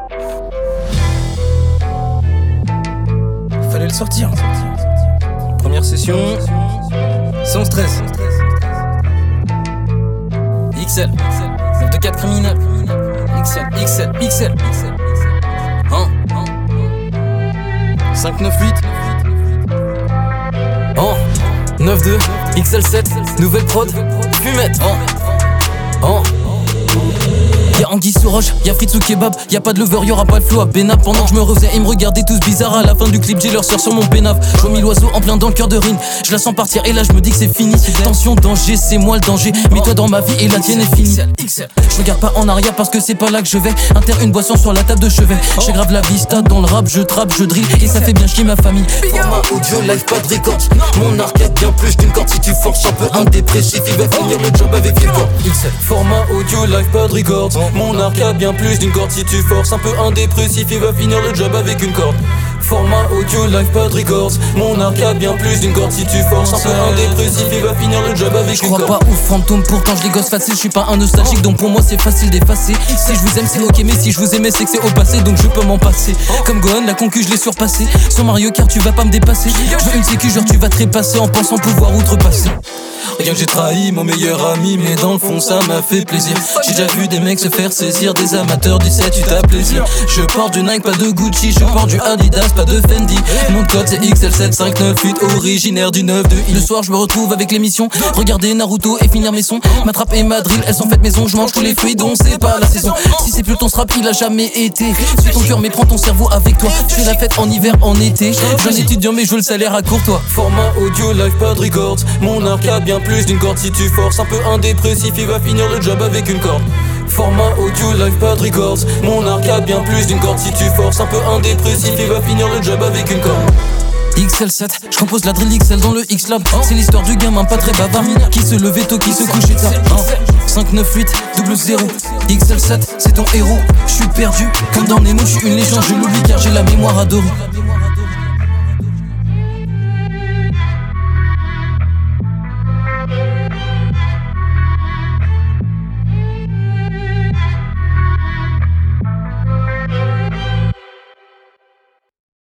Fallait le sortir. Première session, sans stress. XL, 924 criminel. XL. 598 92 XL7, nouvelle prod, fumette. Y'a Anguille sous roche, y'a frites ou kebab, y'a pas de lover, y'aura pas de flow à Benab. Pendant que je me refaisais, ils me regardaient tous bizarres. À la fin du clip, j'ai leur sœur sur mon pénave. Je vois 1000 oiseaux en plein dans le cœur de Rine. Je la sens partir et là je me dis que c'est fini. Tension, danger, c'est moi le danger. Mets-toi dans ma vie et la tienne est finie. Je regarde pas en arrière parce que c'est pas là que je vais. Inter une boisson sur la table de chevet. J'ai grave la vista dans le rap, je trappe, je drill et ça fait bien chier ma famille. Format audio, live, pas de record. Mon arcade bien plus d'une corde. Si tu forces un peu indépressif, il va finir le job avec une corde. Format audio, live, pas de record. Mon arcade bien plus d'une corde. Si tu forces un peu indépressif, il va finir le job avec une corde. Format audio, live, pas de records. Mon arcade bien plus d'une corde. Si tu forces un peu indépressif, il va finir le job avec une corde. Je crois pas aux fantômes, pourtant je les gosse facile. Je suis pas un nostalgique, donc pour moi c'est facile d'effacer. Si je vous aime c'est ok, mais si je vous aimais c'est que c'est au passé, donc je peux m'en passer. Comme Gohan, la concu je l'ai surpassé. Sur Mario Kart tu vas pas me dépasser. Je veux une sécu, genre tu vas trépasser en pensant pouvoir outrepasser. Rien que j'ai trahi mon meilleur ami, mais dans le fond ça m'a fait plaisir. J'ai déjà vu des mecs se faire saisir, des amateurs du 7, tu t'as plaisir. Je porte du Nike, pas de Gucci, je porte du Adidas, pas de Fendi. Mon code c'est XL7598, originaire du 9 de I. Le soir je me retrouve avec l'émission, regarder Naruto et finir mes sons. Ma trappe et ma drill, elles sont faites maison, je mange tous les fruits dont c'est pas la saison. Si c'est plus ton strap, il a jamais été. Suis ton cœur mais prends ton cerveau avec toi. Je fais la fête en hiver, en été. Jeune étudiant mais je veux le salaire à courtois. Format audio, live, pas de records. Mon arcade bien plus d'une corde. Si tu forces un peu indépressif, il va finir le job avec une corde. Format audio, live, pas de records. Mon arcade bien plus d'une corde. Si tu forces un peu indépressif, il va finir le job avec une corde. XL7, je compose la drill XL dans le X-Lab. C'est l'histoire du gamin pas très bavard qui se levait tôt, qui se couchait tard. 598 00 XL7, c'est ton héros. Je suis perdu comme dans Nemo, je suis une légende, je l'oublie car j'ai la mémoire adorée.